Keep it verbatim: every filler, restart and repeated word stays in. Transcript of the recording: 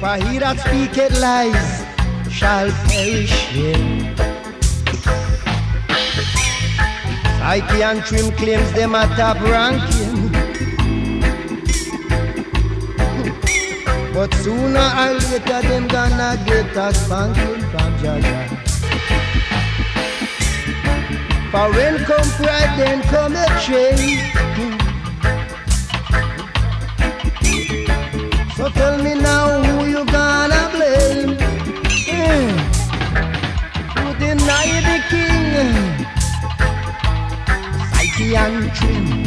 For he that speaketh lies shall perish here. Psyche and Trim claims them a top ranking, but sooner or later them gonna get a spanking from Jaja. For when come pride, then come a change. So tell me now who you gonna blame? Mm. Who deny the king? Psyche and Trim.